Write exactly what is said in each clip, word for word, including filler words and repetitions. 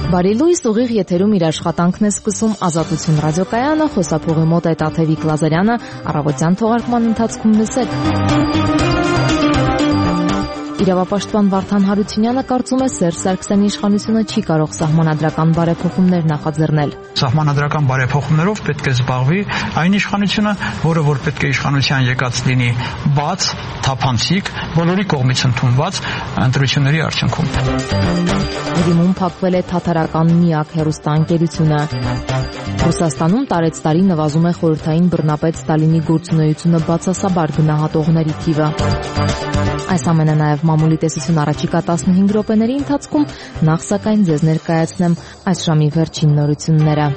Բարի լույս, ուղիղ եթերում իր աշխատանքն է սկսում Ազատություն ռադիոկայանը, խոսափողի մոտ է Տաթևիկ Լազարյանը, առավոտյան թողարկման ընթացքում լսեք։ Իրավապաշտպան Վարդան Հարությունյանը կարծում է Սերժ Սարգսյանի իշխանությունը չի կարող սահմանադրական բարեփոխումներ նախաձեռնել։ Սահմանադրական բարեփոխումներով պետք է զբաղվի այն իշխանությունը, որը որ պետք է իշխանության եկած լինի բաց, թափանցիկ, բոլորի կողմից ընդունված ընտրությունների արդյունքում։ Ռիմում փակվել է թաթարական միակ հեռուստաընկերությունը։ Ռուսաստանում տարեցտարի նվազում է խորհրդային բռնապետ Ստալինի գործունեությունը բացասաբար գնահատողների թիվը։ Այս ամենը նաև մամուլի տեսություն առաջիկա տասնհինգ րոպեների ընթացքում, նախ սակայն ձեզ ներկայացնեմ այս ժամի վերջին նորությունները։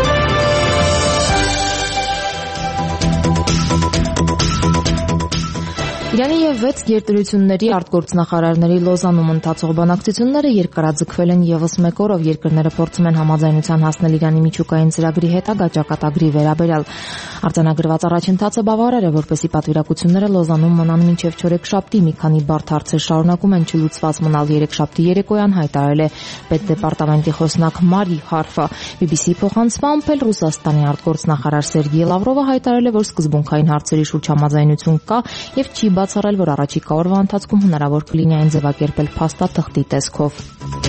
Իրանի և վեց գերտերությունների արտգործնախարարների Լոզանում ընթացող բանակցությունները երկարաձգվել են ևս մեկ օրով, երկրները փորձում են համաձայնության հասնել Իրանի միջուկային ծրագրի հետագա ճակատագրի վերաբերյալ։ Արձանագրված առաջընթացը բավարար է, որպեսզի պատվիրակությունները Լոզանում մնան մինչև չորեքշաբթի, մի քանի բարդ հարցեր շարունակում են չլուծված մնալ։ Երեքշաբթի երեկոյան հայտարարել է պետդեպարտամենտի խոսնակ Մարի Հարֆը։ բի բի սի-ի փոխանցմամբ էլ Ռուսաստանի արտգործնախարար Սերգեյ Լավրովը հայտարարել է, որ սկզբունքային հարցերի շուրջ համաձայնություն կա եւ չի բացառել, որ առաջիկա օրվա ընթացքում հնարավոր կլինի այն ձևակերպել փաստաթղթի տեսքով։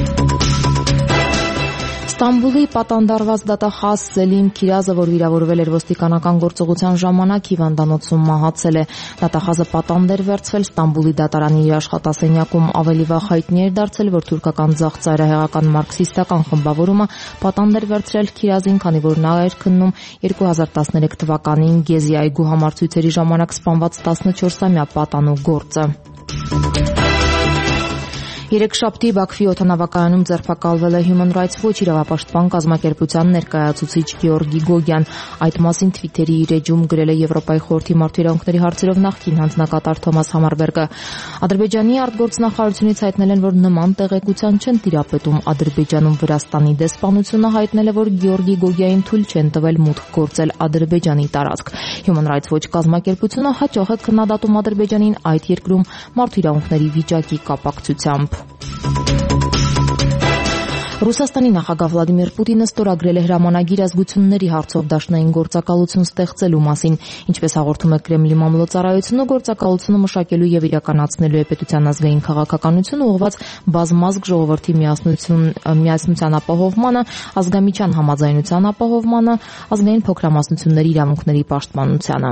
Ստամբուլի պատանդարված դատախազ Սելիմ Քիրազը, որ վիրավորվել էր ոստիկանական գործողության ժամանակ, հիվանդանոցում մահացել է։ Դատախազը պատանդ էր վերցվել Ստամբուլի դատարանի իր աշխատասենյակում։ Ավելի վաղ հայտնի էր դարձել, որ թուրքական ձախ ծայրահեղական մարքսիստական խմբավորումը պատանդ էր վերցրել Քիրազին, քանի որ նա էր քննում երկու հազար տասներեք թվականին Գեզի այգու համարձույցերի ժամանակ սպանված տասնչորսամյա պատանու գործը։ Երեքշաբթի Բաքվի օդանավակայանում ձերբակալվել է Human Rights Watch իրավապաշտպան կազմակերպության ներկայացուցիչ Գեորգի Գոգյան։ Այդ մասին Twitter-ի իր էջում գրել է Եվրոպայի խորհրդի մարդու իրավունքների հարցերով նախկին հանձնակատար Թոմաս Համարբերգը։ Ադրբեջանի արտգործնախարարությունից հայտնել են, որ նման տեղեկության չեն տիրապետում։ Ադրբեջանում Վրաստանի դեսպանությունը հայտնել է, որ Գեորգի Գոգյային թույլ չեն տվել մուտք գործել Ադրբեջանի տարածք։ Human Rights Watch կազմակերպությունը հաջող է քննադատում Ադրբեջանին այդ երկրում մարդու իրավունքների վիճակի կապակցությամբ։ Ռուսաստանի նախագահ Վլադիմիր Պուտինը ստորագրել է հրամանագիր ազգությունների հարցով դաշնային գործակալություն ստեղծելու մասին։ Ինչպես հաղորդում է Կրեմլի մամլոյցարայությունը, գործակալությունը մշակելու եւ իրականացնելու է պետության ազգային քաղաքականությունը ուղղված բազմազգ ժողովրդի միասնություն, միասնության ապահովմանը, ազգամիջյան համաձայնության ապահովմանը, ազգային փոքրամասնությունների իրավունքների պաշտպանությանը։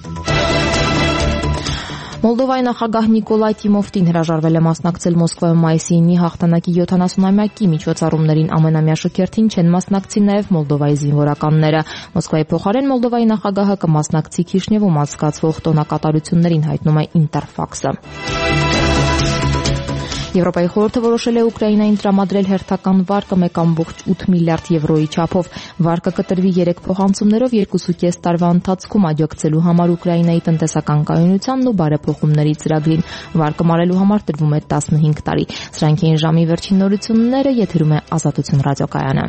Մոլդովայի նախագահ Նիկոլայ Տիմոֆտին հրաժարվել է մասնակցել Մոսկվայում մայիսի ինի հաղթանակի յոթանասունամյակի միջոցառումներին։ Ամենամյա շքերթին չեն մասնակցի նաև Մոլդովայի զինվորականները։ Մոսկվայի փոխարեն Մոլդովայի նախագահը կմասնակցի Քիշնևում անցկացվող տոնակատարություններին, հայտնում է Ինտերֆաքսը։ Եվրոպայի խորհուրդը որոշել է Ուկրաինային տրամադրել հերթական վարկը մեկ կόμma ութ միլիարդ եվրոյի չափով։ Վարկը կտրվի երեք փոխանցումներով երկու կես տարվա ընթացքում աջակցելու համար Ուկրաինայի տնտեսական կայունությանն ու բարեփոխումների ծրագրին։ Վարկը մարելու համար տրվում է տասնհինգ տարի։ Սրանք էին ժամի վերջին նորությունները, եթերում է Ազատություն ռադիոկայանը։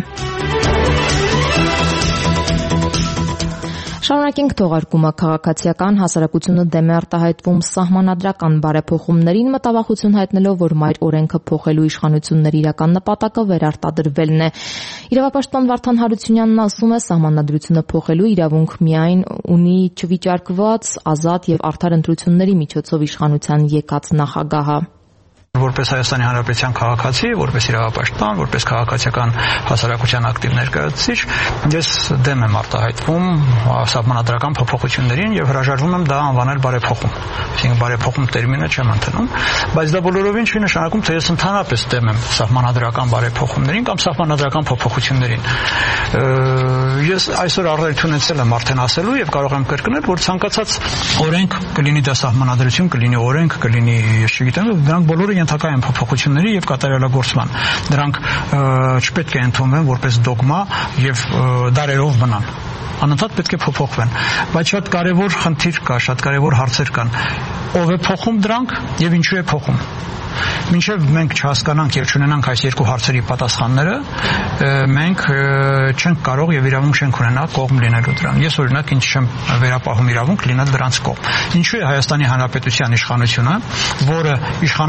Շարունակենք թողարկումը։ Քաղաքացիական հասարակությունը դեմ է արտահայտվում սահմանադրական բարեփոխումներին, մտավախություն հայտնելով, որ մայր օրենքը փոխելու իշխանությունների իրական նպատակը վերարտադրվելն է։ Իրավապաշտպան Վարդան Հարությունյանն ասում է, սահմանադրությունը փոխելու իրավունք միայն ունի չվիճարկված, ազատ եւ արդար ընտրությունների միջոցով իշխանության եկած նախագահը։ Որպես Հայաստանի Հանրապետության քաղաքացի, որպես իրավապաշտպան, որպես քաղաքացիական հասարակության ակտիվ ներկայացուցիչ, ես դեմ եմ արտահայտվում սահմանադրական փոփոխություններին եւ հրաժարվում եմ դա անվանել բարեփոխում։ Այսինքն բարեփոխում տերմինը չեմ ընդունում, բայց դա բոլորովին չի նշանակում, թե ես ընդհանրապես դեմ եմ սահմանադրական բարեփոխումներին կամ սահմանադրական փոփոխություններին։ Ես այսօր առիթ ունեցել եմ արդեն ասելու եւ կարող եմ կրկնել, որ ցանկացած օրենք կլինի դա սահմանադրություն, կլինի օրենք, կլինի, ես չգիտեմ, դրանք բոլորը ենթակա են փոփոխությունների եւ կատարելագործման։ Դրանք չպետք է ընդունվեն որպես դոգմա եւ դարերով մնան։ Անընդհատ պետք է փոփոխվեն, բայց շատ կարևոր խնդիր կա, շատ կարևոր հարցեր կան։ Ով է փոխում դրանք եւ ինչու է փոխում։ Մինչև մենք չհասկանանք եւ չունենանք այս երկու հարցերի պատասխանները, մենք չենք կարող եւ իրավունք չենք ունենա կողմ լինելու դրան։ Ես օրինակ ինչ չեմ վերապահում իրավունք լինել դրանց կողմ։ Ինչու է Հայաստանի Հանրապետության իշխանությունը, որը իշխանավարում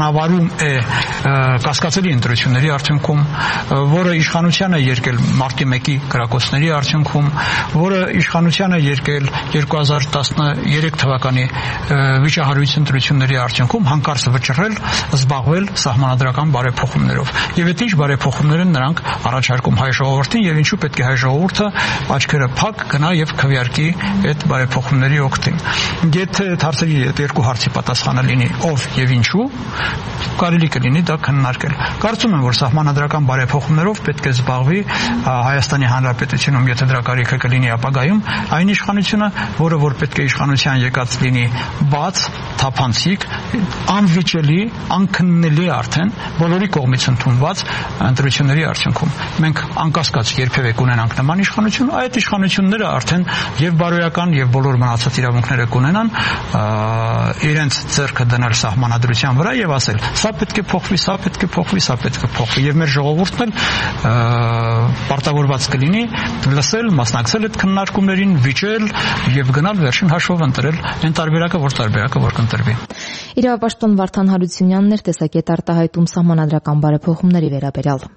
ընտրվում է կասկածելի ընտրությունների արդյունքում, որը իշխանության է եկել մարտի մեկի կրակոցների արդյունքում, որը իշխանության է եկել երկու հազար տասներեք թվականի վիճահարույց ընտրությունների արդյունքում հանկարծ վճռել, զբաղվել սահմանադրական բարեփոխումներով։ Եվ այդ ինչ բարեփոխումներ են նրանք առաջարկում հայ ժողովրդին եւ ինչու պետք է հայ ժողովուրդը աչքերը փակ գնա եւ քվեարկի այդ բարեփոխումների օգտին։ Եթե հարցերի այդ երկու հարցի պատասխանը լինի ով եւ ինչու, կարելի կլինի դա քննարկել։ Կարծում եմ, որ սահմանադրական բարեփոխումներով պետք է զբաղվի Հայաստանի Հանրապետությունում, եթե դրա կարիքը կլինի ապագայում, այն իշխանությունը, որը որ պետք է իշխանության եկած լինի բաց, թափանցիկ, անվիճելի, անքննելի արդեն բոլորի կողմից ընդունված ընտրությունների արդյունքում։ Մենք անկասկած երբևէ կունենանք նման իշխանություն, այդ իշխանությունները արդեն եւ բարոյական եւ բոլոր մնացած իրավունքները կունենան իրենց ձեռքը դնել սահմանադրության վրա եւ ասել սա պետք է փոխվի, սա պետք է փոխվի, սա պետք է փոխվի եւ մեր ժողովուրդն էլ պարտավորված կլինի լսել, մասնակցել այդ քննարկումներին, վիճել եւ գնալ վերջին հաշվով ընտրել այն տարբերակը, որ տարբերակը որ կընտրվի։ Իրավապաշտպան Վարդան Հարությունյանն էր տեսակետ արտահայտում սահմանադրական բարեփոխումների վերաբերյալ։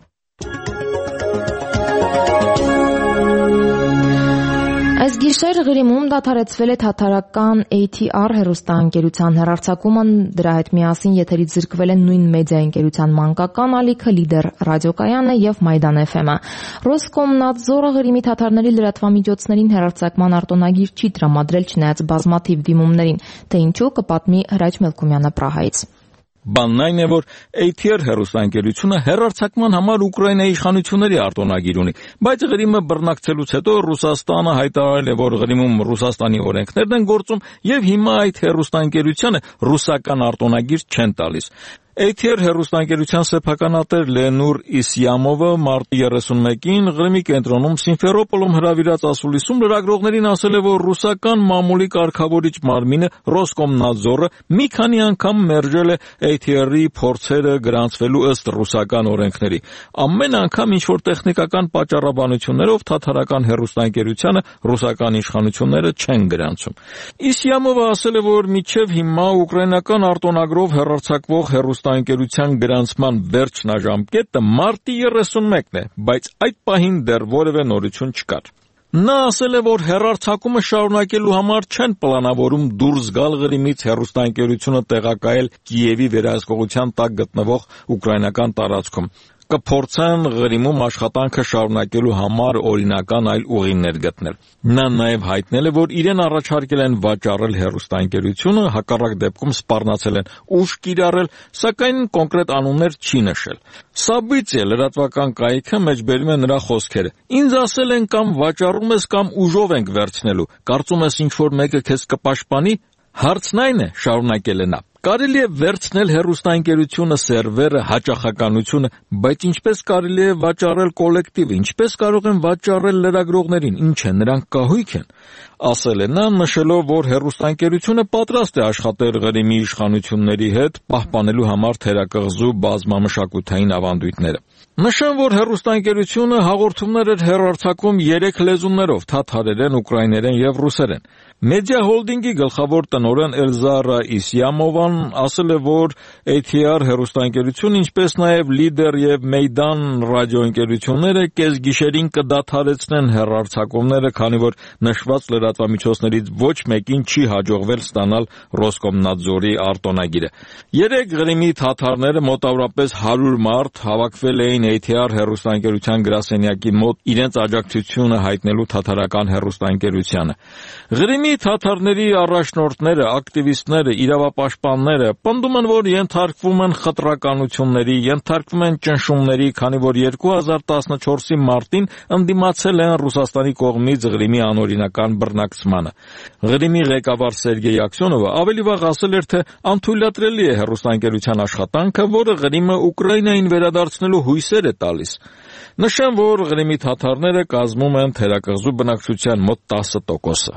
Այս գիշեր Ղրիմում դադարեցվել է թաթարական A T R հեռուստաընկերության հեռարձակումը, դրա հետ միասին եթերից զրկվել են նույն մեդիա ընկերության մանկական ալիքը, Լիդեր ռադիոկայանը եւ Մայդան F M-ը։ Ռոսկոմնadzորը Ղրիմի թաթարների լրատվամիջոցներին հեռարձակման արտոնագիր չի տրամադրել, չնայած բազմաթիվ դիմումներին, թե ինչու կպատմի Հրաչ Մելքումյանը Պրահայից։ Բանն այն է, որ A T R հեռուստաընկերությունը հեռարձակման համար Ուկրաինայի իշխանությունների արտոնագիր ունի, բայց Ղրիմը բռնակցելուց հետո Ռուսաստանը հայտարարել է, որ Ղրիմում Ռուսաստանի օրենքներն են գործում եւ հիմա այդ հեռուստաընկերությանը ռուսական արտոնագիր չեն տալիս։ A T R հեռուստաընկերության սեփականատեր Լենուր Իսյամովը մարտի երեսունմեկին Ղրիմի կենտրոնում Սիմֆերոպոլում հրավիրած ասուլիսում լրագրողներին ասել է, որ ռուսական մամուլի կարգավորիչ մարմինը Ռոսկոմնadzորը մի քանի անգամ մերժել է A T R-ի փորձերը գրանցվելու ըստ ռուսական օրենքների։ Ամեն անգամ ինչ-որ տեխնիկական պատճառաբանություններով թաթարական հեռուստաընկերությանը ռուսական իշխանությունները չեն գրանցում։ Իսյամովը ասել է, որ մինչև հիմա ուկրաինական արտոնագրով հեռարձակվող հեռուստաընկերության գրանցման վերջնաժամկետը մարտի երեսունմեկն է, բայց այդ պահին դեռ որևէ նորություն չկար։ Նա ասել է, որ հեռարձակումը շարունակելու համար չեն պլանավորում դուրս գալ Ղրիմից հեռուստաընկերությունը տեղակայել Կիևի վերահսկողության տակ գտնվող ուկրաինական տարածքում։ Կփորձեն Ղրիմում աշխատանքը շարունակելու համար օրինական այլ ուղիներ գտնել։ Նա նաև հայտնել է, որ իրեն առաջարկել են վաճառել հեռուստաընկերությունը, հակառակ դեպքում սպառնացել են ուժ կիրառել, սակայն կոնկրետ անուններ չի նշել։ Սաբիցիա լրատվական կայքը մեջբերում է նրա խոսքերը։ Ինձ ասել են կամ վաճառում ես կամ ուժով ենք վերցնելու։ Կարծում ես ինչ-որ մեկը քեզ կպաշտպանի։ Հարցն այն է, շարունակել է նա։ Կարելի է վերցնել հեռուստաընկերությունը, սերվերը, հաճախականությունը, բայց ինչպես կարելի է վաճառել կոլեկտիվը, ինչպես կարող են վաճառել լրագրողներին, ինչ է, նրանք կահույք են, ասել է նա, նշելով, որ հեռուստաընկերությունը պատրաստ է աշխատել Ղրիմի իշխանությունների հետ, պահպանելու համար թերակղզու բազմամշակութային ավանդույթները։ Նշեմ, որ հեռուստաընկերությունը հաղորդումներ էր հեռարձակում երեք լեզուներով՝ թաթարերեն, ուկրաիներեն եւ ռուսերեն։ Մեդիա հոլդինգի գլխավոր տնօրեն Էլզարա Իսյամովան ասել է, որ A T R հեռուստաընկերությունը, ինչպես նաև Լիդեր եւ Մեյդան ռադիոընկերությունները կեսգիշերին կդադարեցնեն հեռարձակումները, քանի որ նշված լրատվամիջոցներից ոչ մեկին չի հաջողվել ստանալ Ռոսկոմնadzորի արտոնագիրը։ Երեք Ղրիմի թաթարները մոտավորապես հարյուր մարդ հավաքվել էին A T R հեռուստաընկերության գրասենյակի մոտ իրենց աջակցությունը հայտնելու թաթարական հեռուստաընկերությանը։ Ղրիմի թաթարների առաջնորդները, ակտիվիստները, իրավապաշտպանները պնդում են, որ ենթարկվում են խտրականությունների, ենթարկվում են ճնշումների, քանի որ երկու հազար տասնչորսի մարտին ընդդիմացել են Ռուսաստանի կողմից Ղրիմի անօրինական բռնակցմանը։ Ղրիմի ղեկավար Սերգեյ Աքսյոնովը ավելի վաղ ասել էր, թե անթույլատրելի է հեռուստաընկերության աշխատանքը, որը Ղրիմը Ուկրաինային վերադարձնելու հույսեր է տալիս։ Նշեմ, որ Ղրիմի թաթարները կազմում են թերակղզու բնակչության մոտ տասը տոկոսը։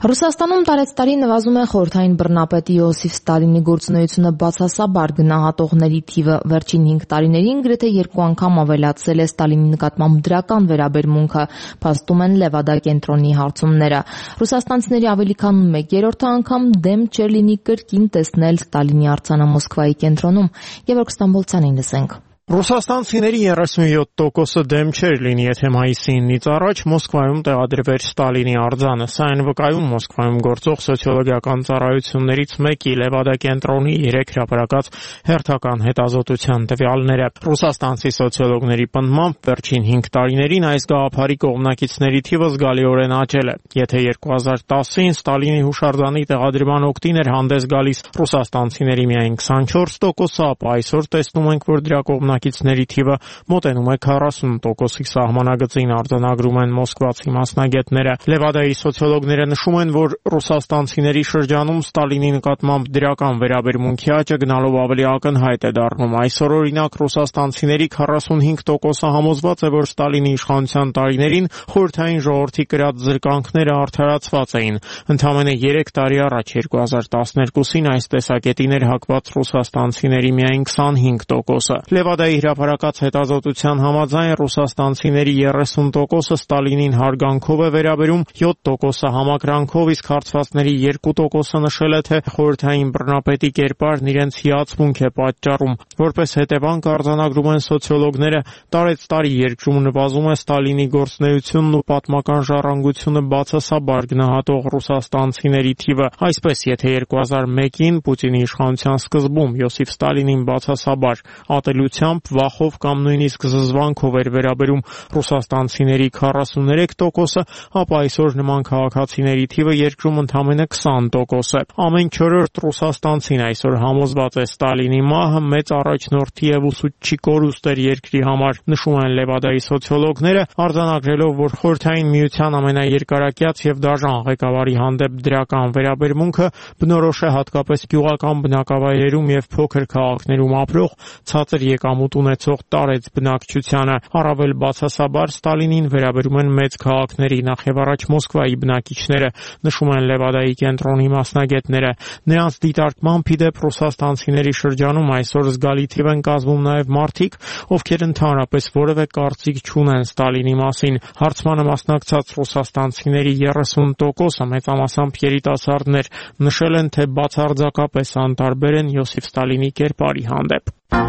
Ռուսաստանում տարեցտարի նվազում է խորհրդային բռնապետ Յոսիֆ Ստալինի գործունեությունը բացասաբար գնահատողների թիվը։ Վերջին հինգ տարիներին գրեթե երկու անգամ ավելացել է Ստալինի նկատմամբ դրական վերաբերմունքը, փաստում են Լևադա կենտրոնի հարցումները։ Ռուսաստանցիների ավելի քան մեկ երրորդը անգամ դեմ չէր լինի կրկին տեսնել Ստալինի արձանը Մոսկվայի կենտրոնում։ Գևորգ Ստամբոլցյանին լսենք։ Ռուսաստանցիների երեսունյոթ տոկոսը դեմ չէր լինի, եթե մայիսի իննից առաջ Մոսկվայում տեղադրվեր Ստալինի արձանը։ Սա այն վկայում Մոսկվայում գործող սոցիոլոգիական ծառայություններից մեկի Լևադա կենտրոնի երեք հրապարակած հերթական հետազոտության տվյալները։ Ռուսաստանցի սոցիոլոգների պնդմամբ վերջին հինգ տարիներին այս գաղափարի կողմնակիցների թիվը զգալիորեն աճել է։ Եթե երկու հազար տասին Ստալինի հուշարձանի տեղադրման օգտին էր հանդես գալիս ռուսաստանցիների միայն քսանչորս տոկոսը, ապա այսօր տեսնում ենք, որ դրա կողմնակիցների թիվը մոտենում է քառասուն տոկոսի սահմանագծին, արձանագրում են մոսկվացի մասնագետները։ Լևադայի սոցիոլոգները նշում են, որ ռուսաստանցիների շրջանում Ստալինի նկատմամբ դրական վերաբերմունքի աճը գնալով ավելի ակնհայտ է դառնում։ Այսօր օրինակ ռուսաստանցիների քառասունհինգ տոկոսը համոզված է, որ Ստալինի իշխանության տարիներին խորհրդային ժողովրդի կրած զրկանքները արդարացված էին։ Ընդամենը երեք տարի առաջ երկու հազար տասներկուսին այս տեսակետին էր հակված ռուսաստանցիների միայն քսանհինգ տոկոսը։ Լևադայի հրապարակած հետազոտության համաձայն ռուսաստանցիների երեսուն տոկոսը Ստալինին հարգանքով է վերաբերում, յոթ տոկոսը համակրանքով, իսկ հարցվածների երկու տոկոսը նշել է, թե խորհրդային բռնապետի կերպարն իրենց հիացմունք է պատճառում։ Որպես հետևանք արձանագրում են սոցիոլոգները, տարեցտարի երկրում նվազում է Ստալինի գործունեությունն ու պատմական ժառանգությունը բացասաբար գնահատող ռուսաստանցիների թիվը։ Այսպես, եթե երկու հազար մեկին Պուտինի իշխանության սկզբում Յոսիֆ Ստալինին բացասաբար ատելությամբ, վախով կամ նույնիսկ զզվանքով էր վերաբերում ռուսաստանցիների քառասուներեք տոկոսը, ապա այսօր նման քաղաքացիների թիվը երկրում ընդամենը քսան տոկոս է։ Ամեն չորրորդ ռուսաստանցին այսօր համոզված է Ստալինի մահը մեծ առաջնորդի եւ ուսուցչի կորուստ էր երկրի համար, նշում են Լևադայի սոցիոլոգները, արձանագրելով, որ խորհրդային միության ամենաերկարակյաց եւ դաժան ղեկավարի հանդեպ դրական վերաբերմունքը բնորոշ է հատկապես գյուղական բնակավայրերում եւ փոքր քաղաքներում ապրող ցածր եկամուտ ունեցող տարեց բնակչությանը։ Առավել բացասաբար Ստալինին վերաբերում են մեծ քաղաքների, նախ եւ առաջ Մոսկվայի բնակիչները, նշում են Լևադայի կենտրոնի մասնագետները։ Նրանց դիտարկմամբ ի դեպ ռուսաստանցիների շրջանում այսօր զգալի թիվ են կազմում նաեւ մարդիկ, ովքեր ընդհանրապես որևէ կարծիք չունեն Ստալինի մասին։ Հարցմանը մասնակցած ռուսաստանցիների երեսուն տոկոսը մեծամասամբ երիտասարդներ նշել են, թե բացարձակապես անտարբեր են Յոսիֆ Ստալինի կերպարի հանդեպ։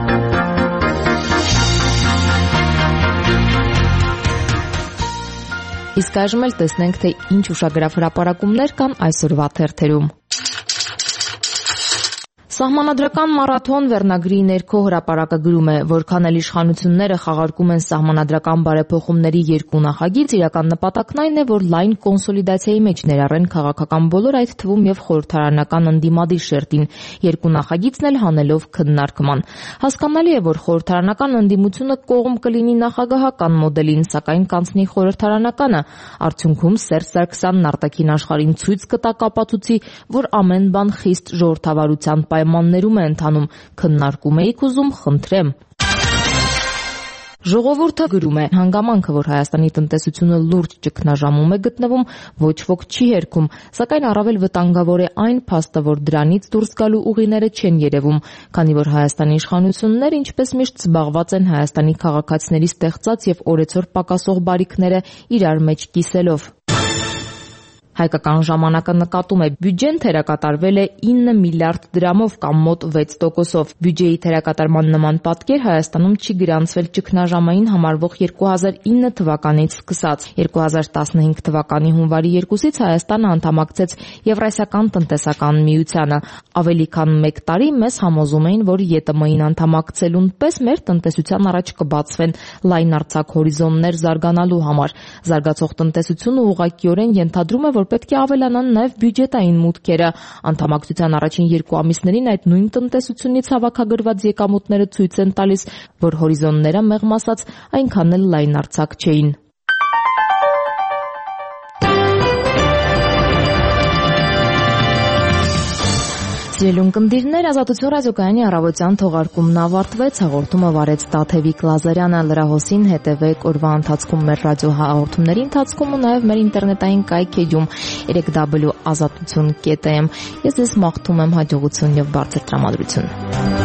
Իսկ այժմ էլ տեսնենք, թե ինչ ուշագրավ հրապարակումներ կան այսօրվա թերթերում։ Սահմանադրական մարաթոն վերնագրի ներքո հրապարակը գրում է, որքան էլ իշխանությունները խաղարկում են սահմանադրական բարեփոխումների երկու նախագիծ, իրական նպատակն այն է, որ լայն կոնսոլիդացիայի մեջ ներառեն քաղաքական բոլոր, այդ թվում եւ խորհրդարանական ընդդիմադիր շերտին, երկու նախագիծն էլ հանելով քննարկման։ Հասկանալի է, որ խորհրդարանական ընդդիմությունը կողմ կլինի նախագահական մոդելին, սակայն կանցնի խորհրդարանականը։ Արդյունքում Սերժ Սարգսյանն արտաքին աշխարհին ցույց կտա կապացուցի, որ ամեն բան խիստ ժողովրդավարության պայմաններում է ընթանում, քննարկում էիք ուզում, խնդրեմ։ Ժողովուրդը գրում է, հանգամանքը, որ Հայաստանի տնտեսությունը լուրջ ճգնաժամում է գտնվում, ոչ ոք չի հերքում, սակայն առավել վտանգավոր է այն փաստը, որ դրանից դուրս գալու ուղիները չեն երևում, քանի որ Հայաստանի իշխանությունները ինչպես միշտ զբաղված են Հայաստանի քաղաքացիների ստեղծած եւ օրեցօր պակասող բարիքները իրար մեջ կիսելով։ Հայկական ժամանակը նկատում է, բյուջեն թերակատարվել է ինը միլիարդ դրամով կամ մոտ վեց տոկոսով։ Բյուջեի թերակատարման նման պատկեր Հայաստանում չի գրանցվել ճգնաժամային համարվող երկու հազար ինը թվականից սկսած։ երկու հազար տասնհինգ թվականի հունվարի երկուսից Հայաստանը անդամակցեց Եվրասիական տնտեսական միությանը։ Ավելի քան մեկ տարի մեզ համոզում էին, որ ԵՏՄ-ին անդամակցելուն պես մեր տնտեսության առաջ կբացվեն լայնարձակ հորիզոններ զարգանալու համար։ Զարգացող տնտեսությունը ուղղակիորեն ենթադրում է, որ պետք է ավելանան նաև բյուջետային մուտքերը։ Անդամակցության առաջին երկու ամիսներին այդ նույն տնտեսությունից հավաքագրված եկամուտները ցույց են տալիս, որ հորիզոնները մեղմ ասած այնքան էլ լայնարձակ չէին։ Սիրելի ունկնդիրներ, Ազատություն ռադիոկայանի առավոտյան թողարկումն ավարտվեց, հաղորդումը վարեց Տաթևիկ Լազարյանը, լրահոսին հետևեք օրվա ընթացքում մեր ռադիո հաղորդումների ընթացքում ու նաև մեր ինտերնետային կայքեջում երեք w ազատություն կետ am։ Ես ձեզ մաղթում եմ հաջողություն եւ բարձր տրամադրություն։